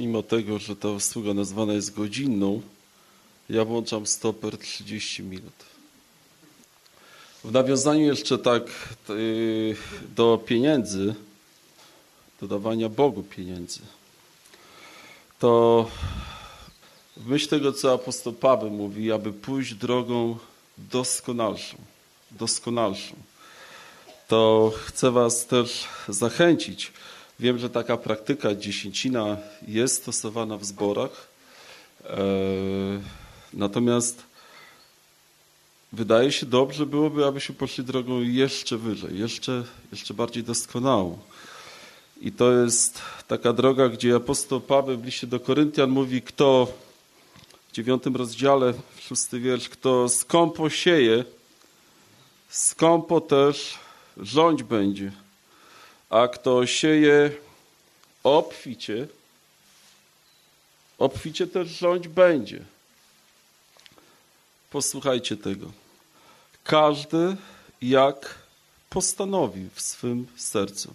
Mimo tego, że ta usługa nazwana jest godzinną, ja włączam stoper 30 minut. W nawiązaniu jeszcze tak do pieniędzy, do dawania Bogu pieniędzy, to w myśl tego, co apostoł Paweł mówi, aby pójść drogą doskonalszą, to chcę was też zachęcić. Wiem, że taka praktyka dziesięcina jest stosowana w zborach, natomiast wydaje się dobrze byłoby, abyśmy poszli drogą jeszcze wyżej, jeszcze bardziej doskonałą. I to jest taka droga, gdzie apostoł Paweł w liście do Koryntian mówi, kto w 9 rozdziale, 6 wiersz, kto skąpo sieje, skąpo też żądź będzie, a kto sieje obficie też żądź będzie. Posłuchajcie tego. Każdy jak postanowi w swym sercu.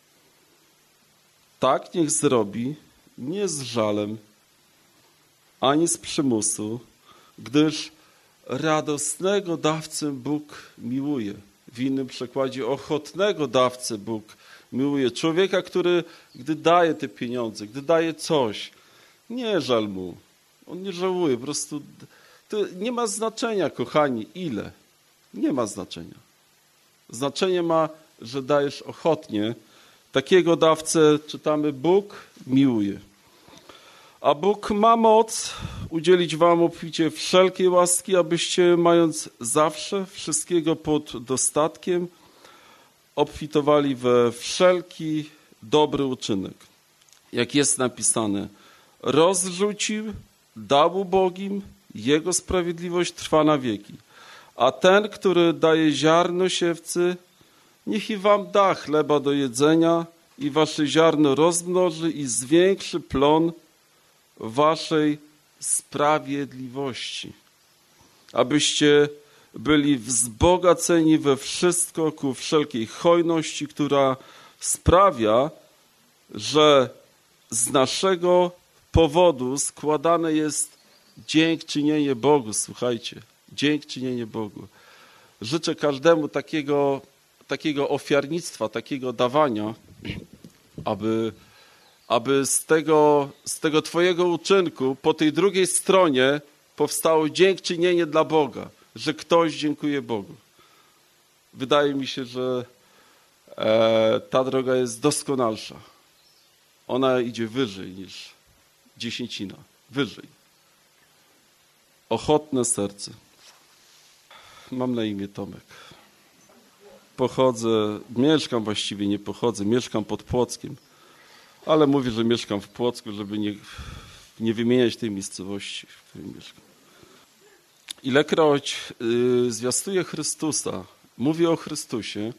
Tak niech zrobi, nie z żalem, ani z przymusu, gdyż radosnego dawcę Bóg miłuje. W innym przekładzie ochotnego dawcę Bóg miłuje. Człowieka, który gdy daje te pieniądze, gdy daje coś, nie żal mu. On nie żałuje, po prostu to nie ma znaczenia, kochani, ile. Nie ma znaczenia. Znaczenie ma, że dajesz ochotnie. Takiego dawcę, czytamy, Bóg miłuje. A Bóg ma moc udzielić wam obficie wszelkiej łaski, abyście, mając zawsze wszystkiego pod dostatkiem, obfitowali we wszelki dobry uczynek. Jak jest napisane, rozrzucił, dał ubogim, Jego sprawiedliwość trwa na wieki. A ten, który daje ziarno siewcy, niech i wam da chleba do jedzenia i wasze ziarno rozmnoży i zwiększy plon waszej sprawiedliwości, abyście byli wzbogaceni we wszystko ku wszelkiej hojności, która sprawia, że z naszego powodu składane jest dziękczynienie Bogu. Słuchajcie, dziękczynienie Bogu. Życzę każdemu takiego ofiarnictwa, takiego dawania, aby z tego twojego uczynku po tej drugiej stronie powstało dziękczynienie dla Boga, że ktoś dziękuje Bogu. Wydaje mi się, że ta droga jest doskonalsza. Ona idzie wyżej niż dziesięcina. Wyżej. Ochotne serce. Mam na imię Tomek. Mieszkam pod Płockiem, ale mówię, że mieszkam w Płocku, żeby nie wymieniać tej miejscowości, w której mieszkam. Ilekroć zwiastuję Chrystusa, mówię o Chrystusie,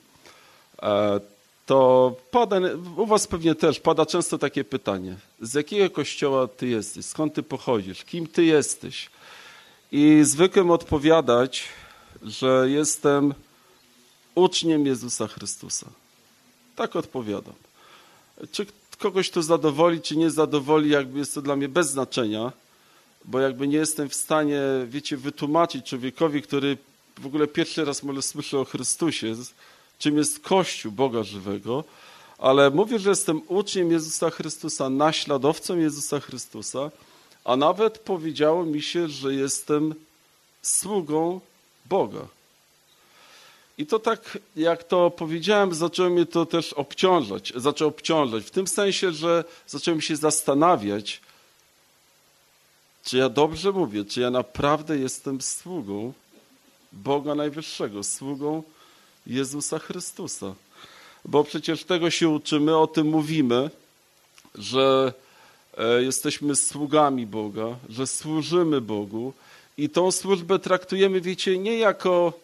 to u was pewnie też pada często takie pytanie. Z jakiego kościoła ty jesteś? Skąd ty pochodzisz? Kim ty jesteś? I zwykłem odpowiadać, że jestem uczniem Jezusa Chrystusa. Tak odpowiadam. Czy kogoś to zadowoli, czy nie zadowoli, jakby jest to dla mnie bez znaczenia, bo jakby nie jestem w stanie, wytłumaczyć człowiekowi, który w ogóle pierwszy raz może słyszy o Chrystusie, czym jest Kościół Boga żywego, ale mówię, że jestem uczniem Jezusa Chrystusa, naśladowcą Jezusa Chrystusa, a nawet powiedziało mi się, że jestem sługą Boga. I to tak, jak to powiedziałem, zaczęło mnie to też obciążać. W tym sensie, że zacząłem się zastanawiać, czy ja dobrze mówię, czy ja naprawdę jestem sługą Boga Najwyższego, sługą Jezusa Chrystusa. Bo przecież tego się uczymy, o tym mówimy, że jesteśmy sługami Boga, że służymy Bogu i tą służbę traktujemy, nie jako,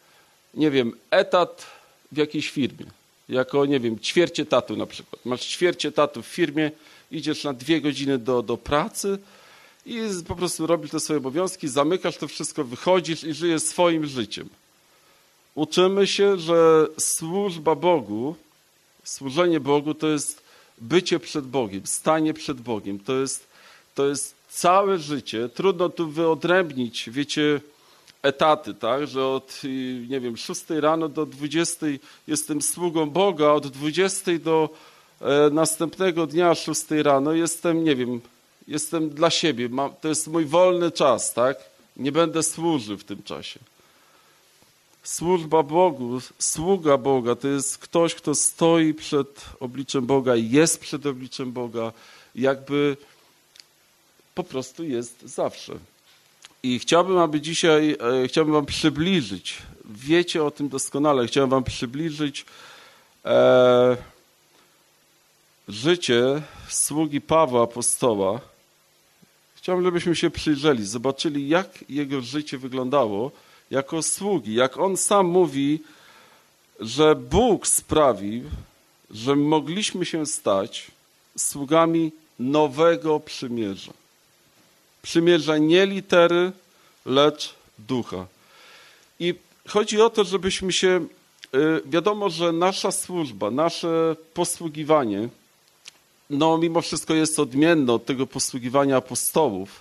etat w jakiejś firmie, jako, ćwierć etatu na przykład. Masz ćwierć etatu w firmie, idziesz na 2 godziny do pracy i po prostu robisz te swoje obowiązki, zamykasz to wszystko, wychodzisz i żyjesz swoim życiem. Uczymy się, że służba Bogu, służenie Bogu to jest bycie przed Bogiem, stanie przed Bogiem. To jest całe życie. Trudno tu wyodrębnić, wiecie, etaty, tak? Że od, nie wiem, 6 rano do 20 jestem sługą Boga, od 20 do następnego dnia 6 rano jestem, nie wiem, jestem dla siebie. To jest mój wolny czas, tak? Nie będę służył w tym czasie. Służba Bogu, sługa Boga to jest ktoś, kto stoi przed obliczem Boga i jest przed obliczem Boga, jakby po prostu jest zawsze. I chciałbym, aby dzisiaj, chciałbym wam przybliżyć, wiecie o tym doskonale, chciałbym wam przybliżyć życie sługi Pawła Apostoła. Chciałbym, żebyśmy się przyjrzeli, zobaczyli, jak jego życie wyglądało jako sługi. Jak on sam mówi, że Bóg sprawił, że mogliśmy się stać sługami nowego przymierza. Przymierza nie litery, lecz ducha. I chodzi o to, żebyśmy się, wiadomo, że nasza służba, nasze posługiwanie, no mimo wszystko jest odmienne od tego posługiwania apostołów,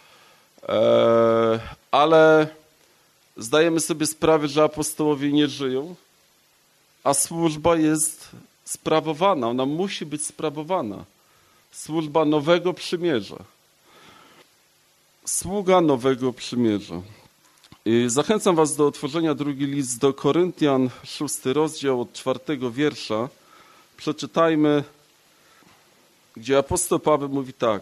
ale zdajemy sobie sprawę, że apostołowie nie żyją, a służba jest sprawowana, ona musi być sprawowana. Służba nowego przymierza. Sługa nowego przymierza. I zachęcam was do otworzenia drugi list do Koryntian, 6 rozdział od 4 wiersza. Przeczytajmy, gdzie apostoł Paweł mówi tak.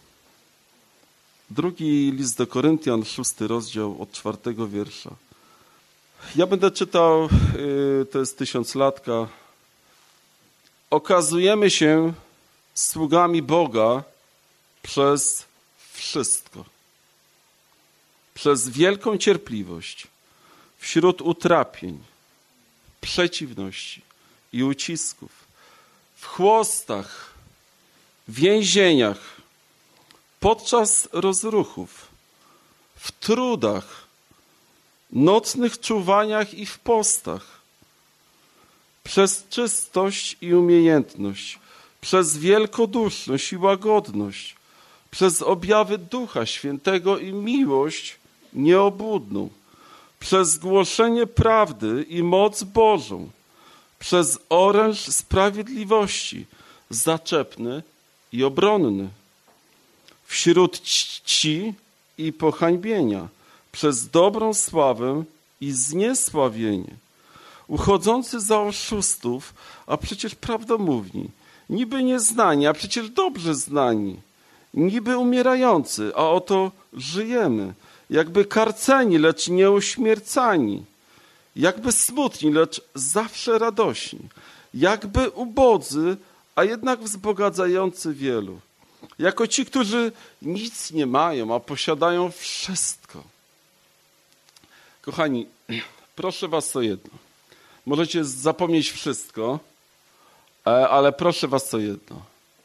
Drugi list do Koryntian, 6 rozdział od 4 wiersza. Ja będę czytał, to jest 1000-latka. Okazujemy się sługami Boga przez wszystko. Przez wielką cierpliwość, wśród utrapień, przeciwności i ucisków, w chłostach, więzieniach, podczas rozruchów, w trudach, nocnych czuwaniach i w postach, przez czystość i umiejętność, przez wielkoduszność i łagodność, przez objawy Ducha Świętego i miłość nieobłudną, przez głoszenie prawdy i moc Bożą, przez oręż sprawiedliwości, zaczepny i obronny, wśród czci i pohańbienia, przez dobrą sławę i zniesławienie, uchodzący za oszustów, a przecież prawdomówni, niby nieznani, a przecież dobrze znani, niby umierający, a oto żyjemy, jakby karceni, lecz nie uśmiercani, jakby smutni, lecz zawsze radośni, jakby ubodzy, a jednak wzbogacający wielu, jako ci, którzy nic nie mają, a posiadają wszystko. Kochani, proszę was o jedno. Możecie zapomnieć wszystko, ale proszę was o jedno.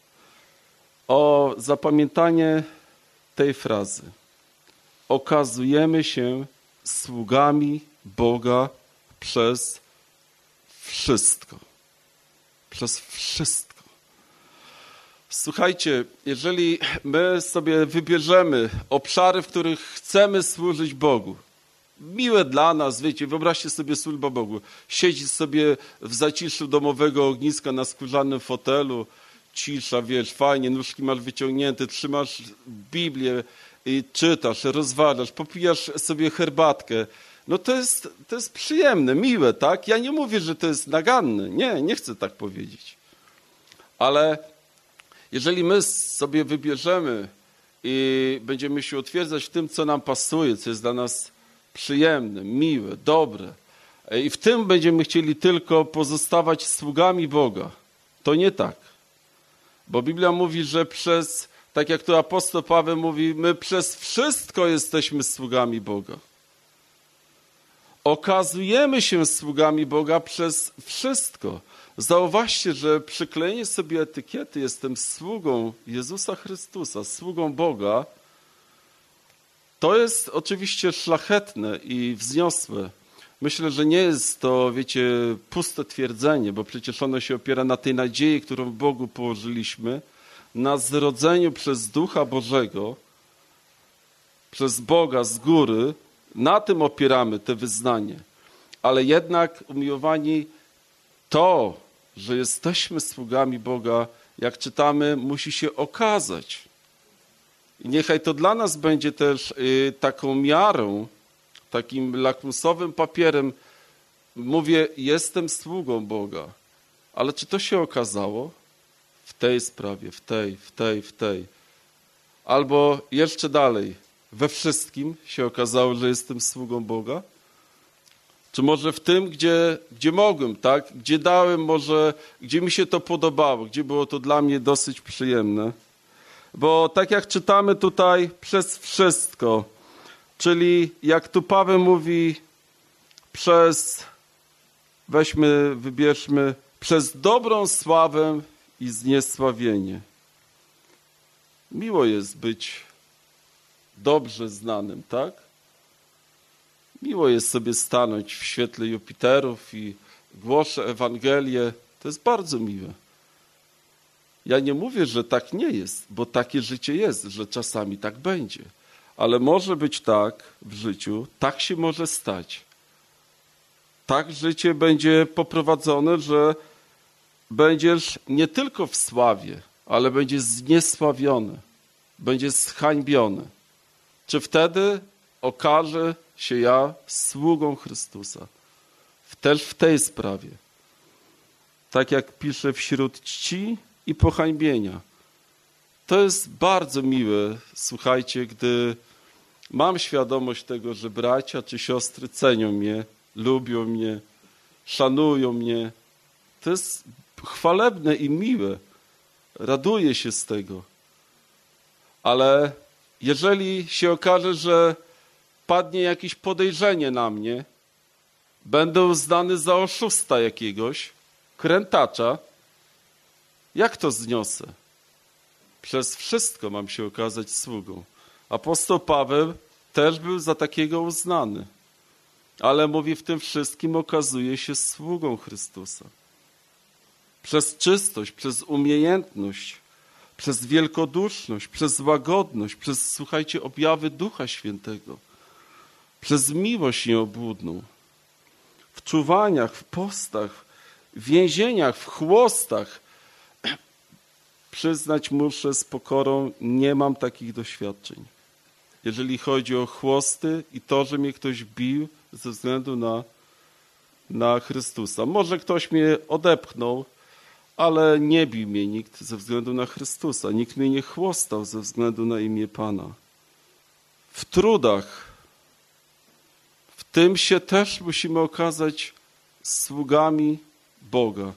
O zapamiętanie tej frazy. Okazujemy się sługami Boga przez wszystko. Przez wszystko. Słuchajcie, jeżeli my sobie wybierzemy obszary, w których chcemy służyć Bogu, miłe dla nas, wiecie, wyobraźcie sobie służbę Bogu. Siedzisz sobie w zaciszu domowego ogniska na skórzanym fotelu, cisza, wiesz, fajnie, nóżki masz wyciągnięte, trzymasz Biblię i czytasz, rozważasz, popijasz sobie herbatkę. No to jest przyjemne, miłe, tak? Ja nie mówię, że to jest naganne. Nie chcę tak powiedzieć. Ale jeżeli my sobie wybierzemy i będziemy się utwierdzać w tym, co nam pasuje, co jest dla nas przyjemne, miłe, dobre i w tym będziemy chcieli tylko pozostawać sługami Boga, to nie tak. Bo Biblia mówi, że tak jak tu apostoł Paweł mówi, my przez wszystko jesteśmy sługami Boga. Okazujemy się sługami Boga przez wszystko. Zauważcie, że przyklejenie sobie etykiety jestem sługą Jezusa Chrystusa, sługą Boga, to jest oczywiście szlachetne i wzniosłe, Myślę, że nie jest to, wiecie, puste twierdzenie, bo przecież ono się opiera na tej nadziei, którą w Bogu położyliśmy, na zrodzeniu przez Ducha Bożego, przez Boga z góry. Na tym opieramy te wyznanie. Ale jednak, umiłowani, to, że jesteśmy sługami Boga, jak czytamy, musi się okazać. I niechaj to dla nas będzie też taką miarą, takim lakmusowym papierem. Mówię, jestem sługą Boga. Ale czy to się okazało? W tej sprawie, w tej. Albo jeszcze dalej, we wszystkim się okazało, że jestem sługą Boga? Czy może w tym, gdzie mogłem, tak? Gdzie dałem może, gdzie mi się to podobało, gdzie było to dla mnie dosyć przyjemne? Bo tak jak czytamy tutaj, przez wszystko, czyli jak tu Paweł mówi, wybierzmy, przez dobrą sławę i zniesławienie. Miło jest być dobrze znanym, tak? Miło jest sobie stanąć w świetle Jupiterów i głoszę Ewangelię. To jest bardzo miłe. Ja nie mówię, że tak nie jest, bo takie życie jest, że czasami tak będzie. Ale może być tak w życiu, tak się może stać. Tak życie będzie poprowadzone, że będziesz nie tylko w sławie, ale będziesz zniesławiony, będziesz zhańbiony. Czy wtedy okaże się ja sługą Chrystusa? Też w tej sprawie. Tak jak pisze, wśród czci i pohańbienia. To jest bardzo miłe, słuchajcie, gdy mam świadomość tego, że bracia czy siostry cenią mnie, lubią mnie, szanują mnie. To jest chwalebne i miłe. Raduję się z tego. Ale jeżeli się okaże, że padnie jakieś podejrzenie na mnie, będę uznany za oszusta jakiegoś, krętacza, jak to zniosę? Przez wszystko mam się okazać sługą. Apostoł Paweł też był za takiego uznany. Ale mówi, w tym wszystkim okazuje się sługą Chrystusa. Przez czystość, przez umiejętność, przez wielkoduszność, przez łagodność, przez, słuchajcie, objawy Ducha Świętego, przez miłość nieobłudną, w czuwaniach, w postach, w więzieniach, w chłostach. Przyznać muszę z pokorą, nie mam takich doświadczeń. Jeżeli chodzi o chłosty i to, że mnie ktoś bił ze względu na Chrystusa. Może ktoś mnie odepchnął, ale nie bił mnie nikt ze względu na Chrystusa. Nikt mnie nie chłostał ze względu na imię Pana. W trudach, w tym się też musimy okazać sługami Boga.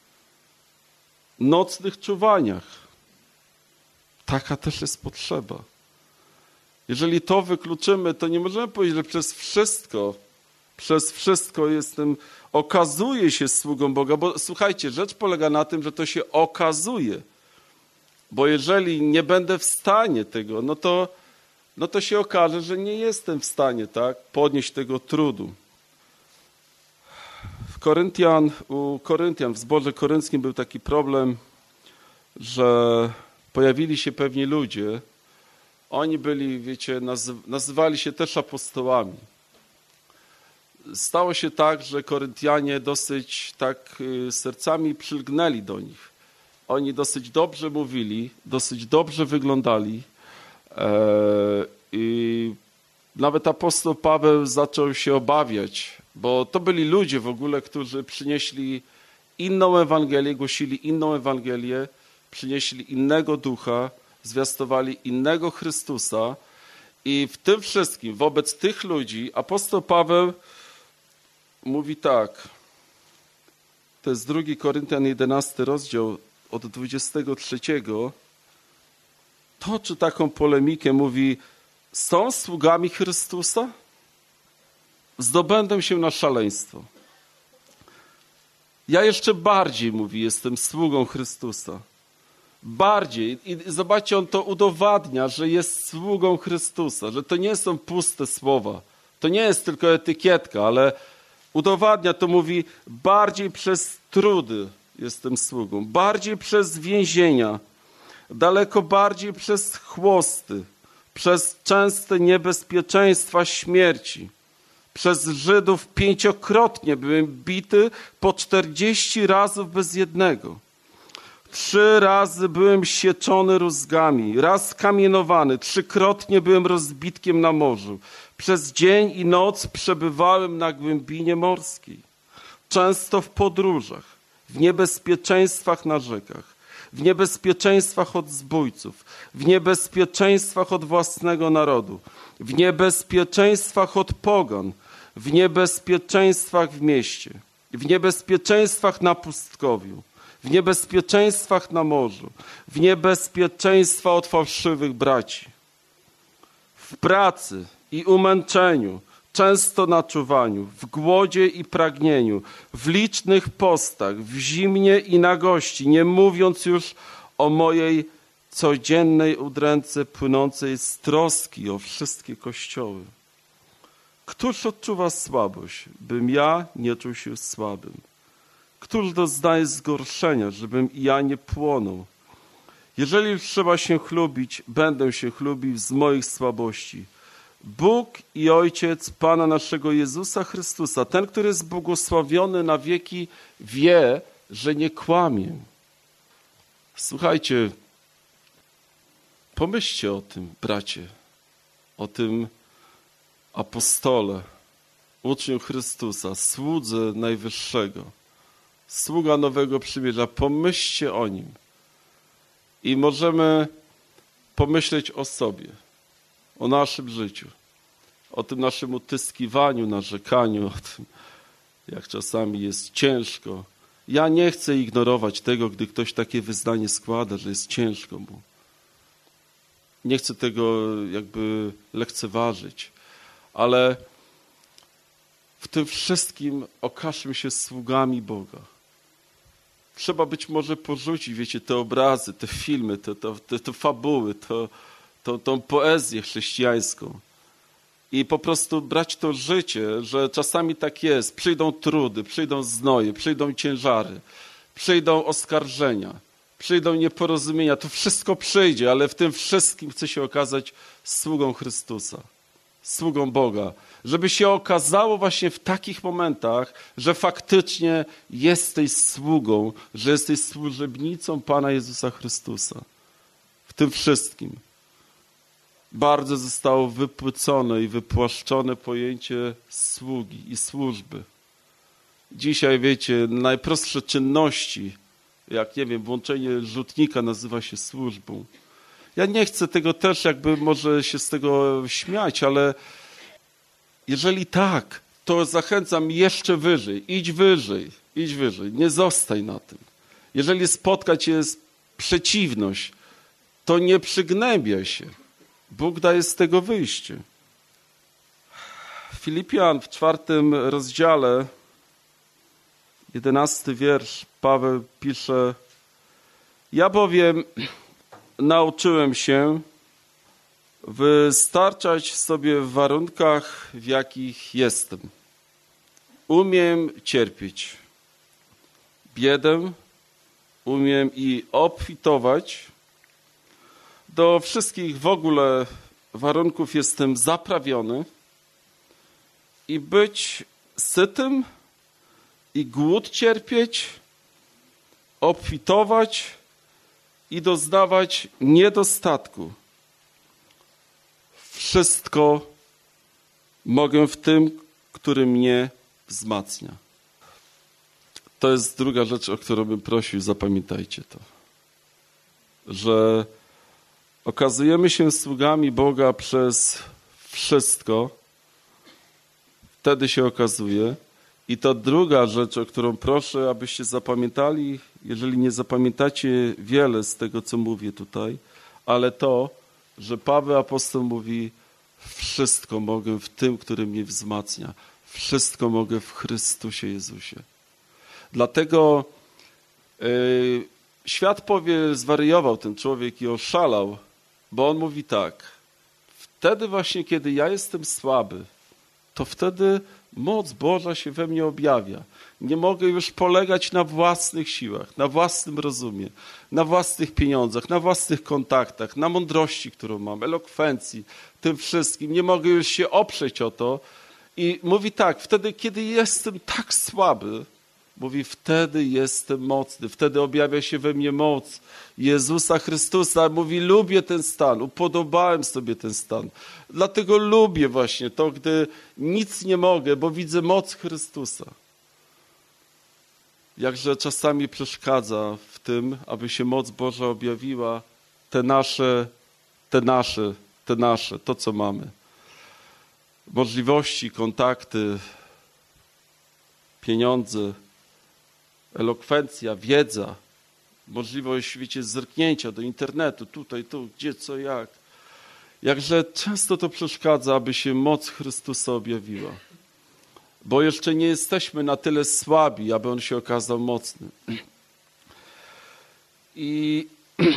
Nocnych czuwaniach. Taka też jest potrzeba. Jeżeli to wykluczymy, to nie możemy powiedzieć, że przez wszystko okazuje się sługą Boga, bo słuchajcie, rzecz polega na tym, że to się okazuje, bo jeżeli nie będę w stanie tego, no to się okaże, że nie jestem w stanie, tak, podnieść tego trudu. U Koryntian, w zborze korynckim był taki problem, że pojawili się pewni ludzie, oni byli, wiecie, nazywali się też apostołami. Stało się tak, że Koryntianie dosyć tak sercami przylgnęli do nich. Oni dosyć dobrze mówili, dosyć dobrze wyglądali i nawet apostoł Paweł zaczął się obawiać, bo to byli ludzie w ogóle, którzy przynieśli inną Ewangelię, głosili inną Ewangelię, przynieśli innego ducha, zwiastowali innego Chrystusa i w tym wszystkim, wobec tych ludzi apostoł Paweł mówi tak, to jest 2 Koryntian 11 rozdział od 23, toczy taką polemikę, mówi, są sługami Chrystusa? Zdobędę się na szaleństwo. Ja jeszcze bardziej, mówi, jestem sługą Chrystusa. Bardziej. I zobaczcie, on to udowadnia, że jest sługą Chrystusa, że to nie są puste słowa. To nie jest tylko etykietka, ale Udowadnia to, mówi, bardziej przez trudy jestem sługą, bardziej przez więzienia, daleko bardziej przez chłosty, przez częste niebezpieczeństwa śmierci. Przez Żydów 5-krotnie byłem bity, po 40 razy bez jednego. 3 razy byłem sieczony rózgami, raz kamienowany, 3-krotnie byłem rozbitkiem na morzu. Przez dzień i noc przebywałem na głębinie morskiej. Często w podróżach, w niebezpieczeństwach na rzekach, w niebezpieczeństwach od zbójców, w niebezpieczeństwach od własnego narodu, w niebezpieczeństwach od pogan, w niebezpieczeństwach w mieście, w niebezpieczeństwach na pustkowiu, w niebezpieczeństwach na morzu, w niebezpieczeństwa od fałszywych braci, w pracy i umęczeniu, często na czuwaniu, w głodzie i pragnieniu, w licznych postach, w zimnie i nagości, nie mówiąc już o mojej codziennej udręce płynącej z troski o wszystkie kościoły. Któż odczuwa słabość, bym ja nie czuł się słabym? Któż doznaje zgorszenia, żebym i ja nie płonął? Jeżeli już trzeba się chlubić, będę się chlubił z moich słabości. Bóg i Ojciec Pana naszego Jezusa Chrystusa, ten, który jest błogosławiony na wieki, wie, że nie kłamie. Słuchajcie, pomyślcie o tym, bracie, o tym apostole, uczniu Chrystusa, słudze Najwyższego, sługa Nowego Przymierza. Pomyślcie o nim i możemy pomyśleć o sobie, o naszym życiu, o tym naszym utyskiwaniu, narzekaniu, o tym, jak czasami jest ciężko. Ja nie chcę ignorować tego, gdy ktoś takie wyznanie składa, że jest ciężko mu. Nie chcę tego jakby lekceważyć, ale w tym wszystkim okażmy się sługami Boga. Trzeba być może porzucić, wiecie, te obrazy, te filmy, te fabuły, tą poezję chrześcijańską i po prostu brać to życie, że czasami tak jest. Przyjdą trudy, przyjdą znoje, przyjdą ciężary, przyjdą oskarżenia, przyjdą nieporozumienia. To wszystko przyjdzie, ale w tym wszystkim chcę się okazać sługą Chrystusa, sługą Boga. Żeby się okazało właśnie w takich momentach, że faktycznie jesteś sługą, że jesteś służebnicą Pana Jezusa Chrystusa. W tym wszystkim. Bardzo zostało wypłycone i wypłaszczone pojęcie sługi i służby. Dzisiaj, wiecie, najprostsze czynności, jak, nie wiem, włączenie rzutnika nazywa się służbą. Ja nie chcę tego też jakby może się z tego śmiać, ale jeżeli tak, to zachęcam jeszcze wyżej. Idź wyżej, idź wyżej. Nie zostaj na tym. Jeżeli spotka cię przeciwność, to nie przygnębiaj się. Bóg daje z tego wyjście. Filipian w 4 rozdziale, 11 wiersz, Paweł pisze: ja bowiem nauczyłem się wystarczać sobie w warunkach, w jakich jestem. Umiem cierpieć biedę, umiem i obfitować. Do wszystkich w ogóle warunków jestem zaprawiony i być sytym i głód cierpieć, obfitować i doznawać niedostatku. Wszystko mogę w tym, który mnie wzmacnia. To jest druga rzecz, o którą bym prosił, zapamiętajcie to. Że okazujemy się sługami Boga przez wszystko, wtedy się okazuje. I to druga rzecz, o którą proszę, abyście zapamiętali, jeżeli nie zapamiętacie wiele z tego, co mówię tutaj, ale to, że Paweł apostoł mówi: wszystko mogę w tym, który mnie wzmacnia. Wszystko mogę w Chrystusie Jezusie. Dlatego świat powie, zwariował ten człowiek i oszalał, bo on mówi tak: wtedy właśnie, kiedy ja jestem słaby, to wtedy Moc Boża się we mnie objawia. Nie mogę już polegać na własnych siłach, na własnym rozumie, na własnych pieniądzach, na własnych kontaktach, na mądrości, którą mam, elokwencji, tym wszystkim. Nie mogę już się oprzeć o to. I mówi tak, wtedy, kiedy jestem tak słaby, mówi, wtedy jestem mocny, wtedy objawia się we mnie moc Jezusa Chrystusa. Mówi, lubię ten stan, upodobałem sobie ten stan. Dlatego lubię właśnie to, gdy nic nie mogę, bo widzę moc Chrystusa. Jakże czasami przeszkadza w tym, aby się moc Boża objawiła, to co mamy. Możliwości, kontakty, pieniądze, elokwencja, wiedza, możliwość, wiecie, zerknięcia do internetu, tutaj, tu, gdzie, co, jak. Jakże często to przeszkadza, aby się moc Chrystusa objawiła. Bo jeszcze nie jesteśmy na tyle słabi, aby On się okazał mocny. I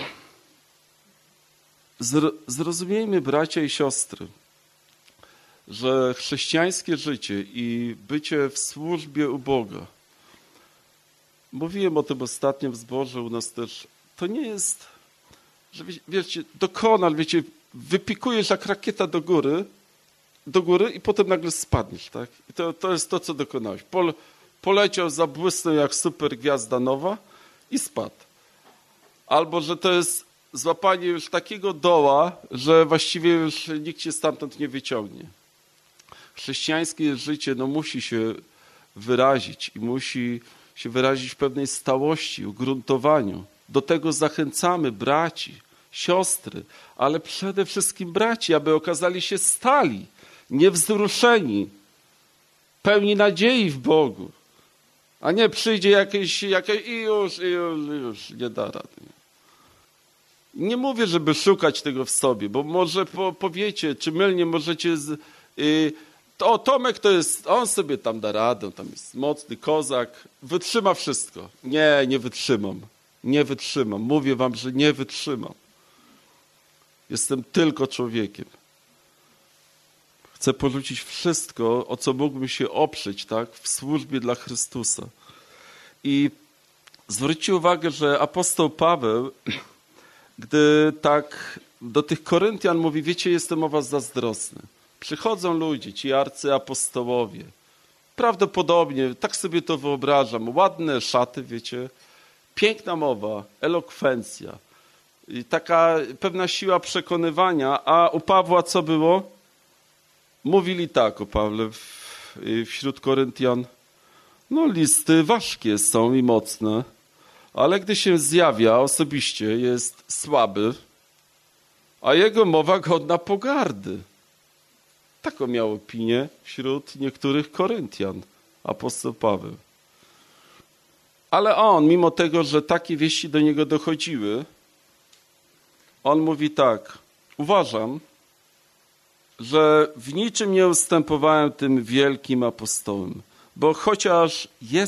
zrozumiejmy, bracia i siostry, że chrześcijańskie życie i bycie w służbie u Boga, mówiłem o tym ostatnio w zborze u nas też, to nie jest, że wiecie, dokonal, wiecie, wypikujesz jak rakieta do góry i potem nagle spadniesz, tak? I to jest to, co dokonałeś. Poleciał, zabłysnął jak super gwiazda nowa i spadł. Albo, że to jest złapanie już takiego doła, że właściwie już nikt cię stamtąd nie wyciągnie. Chrześcijańskie życie musi się wyrazić i musi się wyrazić w pewnej stałości, ugruntowaniu. Do tego zachęcamy braci, siostry, ale przede wszystkim braci, aby okazali się stali, niewzruszeni, pełni nadziei w Bogu, a nie przyjdzie jakieś i już nie da rady. Nie mówię, żeby szukać tego w sobie, bo może powiecie, czy mylnie możecie... Tomek to jest, on sobie tam da radę, tam jest mocny kozak, wytrzyma wszystko. Nie wytrzymam. Nie wytrzymam. Mówię wam, że nie wytrzymam. Jestem tylko człowiekiem. Chcę porzucić wszystko, o co mógłbym się oprzeć, tak, w służbie dla Chrystusa. I zwróćcie uwagę, że apostoł Paweł, gdy tak do tych Koryntian mówi, wiecie, jestem o was zazdrosny. Przychodzą ludzie, ci arcyapostołowie. Prawdopodobnie, tak sobie to wyobrażam, ładne szaty, wiecie, piękna mowa, elokwencja, i taka pewna siła przekonywania, a u Pawła co było? Mówili tak o Pawle wśród Koryntian, listy ważkie są i mocne, ale gdy się zjawia osobiście, jest słaby, a jego mowa godna pogardy. Taką miał opinię wśród niektórych Koryntian, apostoł Paweł. Ale on, mimo tego, że takie wieści do niego dochodziły, on mówi tak, uważam, że w niczym nie ustępowałem tym wielkim apostołom, bo chociaż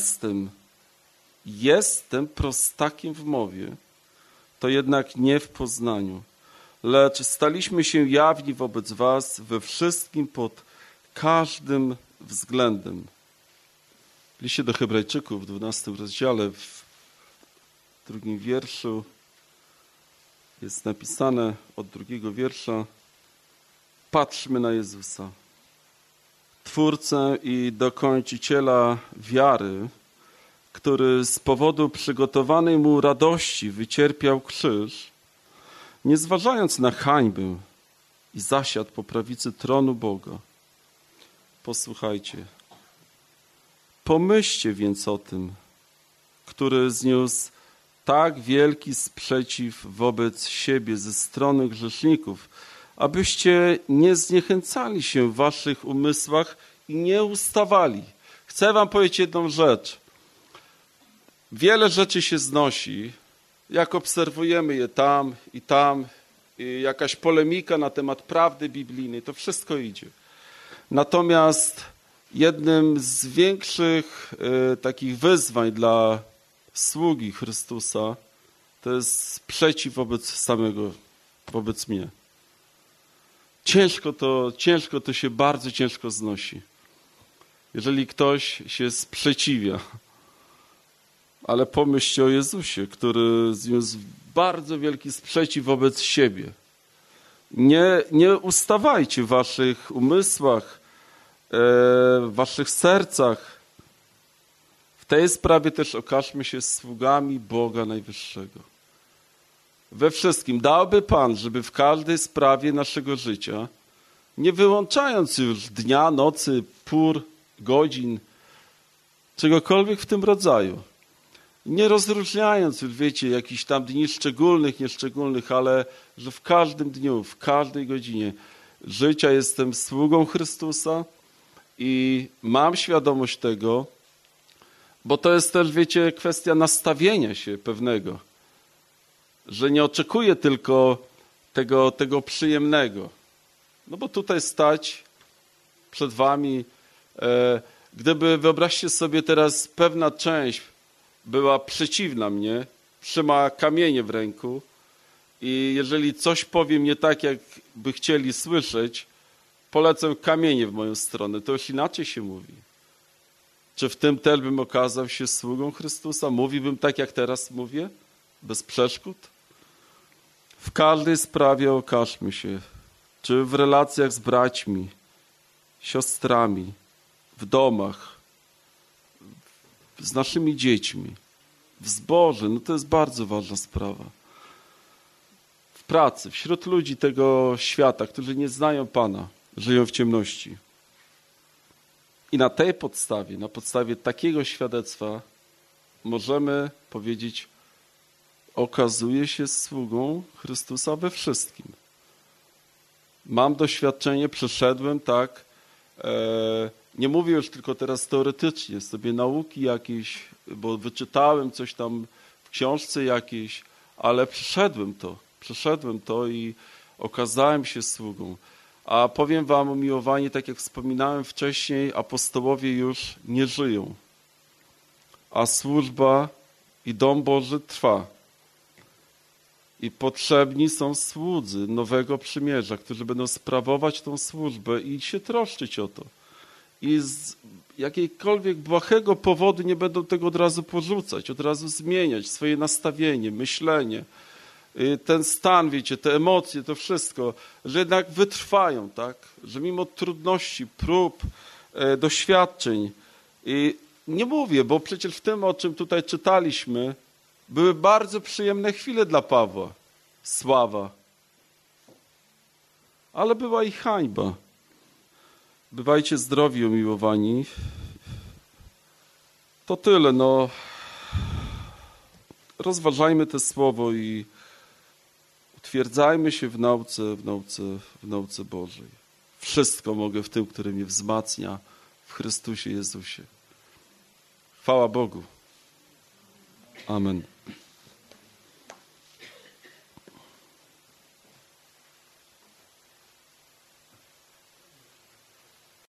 jestem prostakiem w mowie, to jednak nie w poznaniu. Lecz staliśmy się jawni wobec was we wszystkim pod każdym względem. W liście do Hebrajczyków w 12 rozdziale, w 2 wierszu jest napisane od 2 wiersza: patrzmy na Jezusa, Twórcę i dokończyciela wiary, który z powodu przygotowanej mu radości wycierpiał krzyż, nie zważając na hańbę, i zasiadł po prawicy tronu Boga. Posłuchajcie. Pomyślcie więc o tym, który zniósł tak wielki sprzeciw wobec siebie ze strony grzeszników, abyście nie zniechęcali się w waszych umysłach i nie ustawali. Chcę wam powiedzieć jedną rzecz. Wiele rzeczy się znosi, jak obserwujemy je tam, i jakaś polemika na temat prawdy biblijnej, to wszystko idzie. Natomiast jednym z większych takich wyzwań dla sługi Chrystusa to jest sprzeciw wobec mnie. Ciężko to się bardzo ciężko znosi. jeżeli ktoś się sprzeciwia. Ale pomyślcie o Jezusie, który zniósł bardzo wielki sprzeciw wobec siebie. Nie ustawajcie w waszych umysłach, w waszych sercach. W tej sprawie też okażmy się sługami Boga Najwyższego. We wszystkim dałby Pan, żeby w każdej sprawie naszego życia, nie wyłączając już dnia, nocy, pór, godzin, czegokolwiek w tym rodzaju, nie rozróżniając już, wiecie, jakichś tam dni szczególnych, nieszczególnych, ale że w każdym dniu, w każdej godzinie życia jestem sługą Chrystusa i mam świadomość tego, bo to jest też, wiecie, kwestia nastawienia się pewnego, że nie oczekuję tylko tego przyjemnego. No bo tutaj stać przed wami, gdyby, wyobraźcie sobie teraz, pewna część była przeciwna mnie, trzyma kamienie w ręku i jeżeli coś powiem nie tak, jak by chcieli słyszeć, polecę kamienie w moją stronę. To już inaczej się mówi. Czy w tym też bym okazał się sługą Chrystusa? Mówiłbym tak, jak teraz mówię? Bez przeszkód? W każdej sprawie okażmy się, czy w relacjach z braćmi, siostrami, w domach, z naszymi dziećmi, w zborze, no to jest bardzo ważna sprawa. W pracy, wśród ludzi tego świata, którzy nie znają Pana, żyją w ciemności. I na tej podstawie, na podstawie takiego świadectwa możemy powiedzieć, okazuje się sługą Chrystusa we wszystkim. Mam doświadczenie, przeszedłem, tak, nie mówię już tylko teraz teoretycznie, sobie nauki jakieś, bo wyczytałem coś tam w książce jakiejś, ale przeszedłem to i okazałem się sługą. A powiem wam, umiłowani, tak jak wspominałem wcześniej, apostołowie już nie żyją, a służba i dom Boży trwa. I potrzebni są słudzy nowego przymierza, którzy będą sprawować tą służbę i się troszczyć o to. I z jakiejkolwiek błahego powodu nie będą tego od razu porzucać, od razu zmieniać swoje nastawienie, myślenie, ten stan, wiecie, te emocje, to wszystko, że jednak wytrwają, tak? Że mimo trudności, prób, doświadczeń. I nie mówię, bo przecież w tym, o czym tutaj czytaliśmy, były bardzo przyjemne chwile dla Pawła. Sława. Ale była i hańba. Bywajcie zdrowi, umiłowani. To tyle, no. Rozważajmy to słowo i utwierdzajmy się w nauce Bożej. Wszystko mogę w tym, który mnie wzmacnia w Chrystusie Jezusie. Chwała Bogu. Amen.